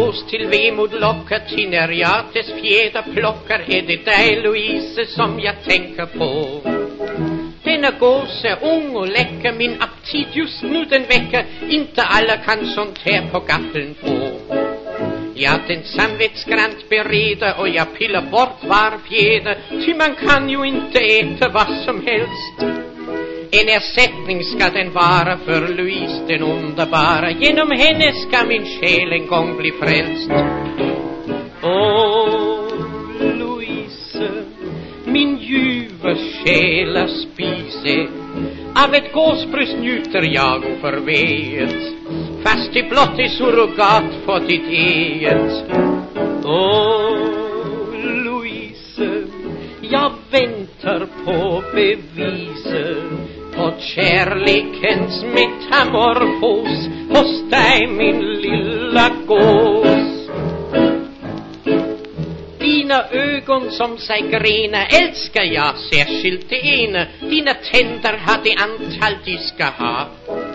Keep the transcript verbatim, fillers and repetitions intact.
gås till vemod lockar, till när hjärtes fjäder plockar, är det dig, Louise, som jag tänker på. Denna gås är ung och läcker, min aptit just nu den väcker, inte alla kan sånt här på gaffeln få. Jag den samvetsgrant bereder och jag pillar bort var fjäder, ty man kan ju inte äta vad som helst. En ersättning ska den vara för Louise den underbara, genom henne ska min själ en gång bli frälst. Åh, Louise, min ljuva själa spise, av ett gåsbröst njuter jag förvet, fast det blott är surrogat för ditt eget. Åh, Louise, jag väntar på beviser på kärlekens metamorfos hos dig, min lilla gås. Dina ögon som sig grena älskar jag särskilt det ena, dina tänder har det antal de ska ha.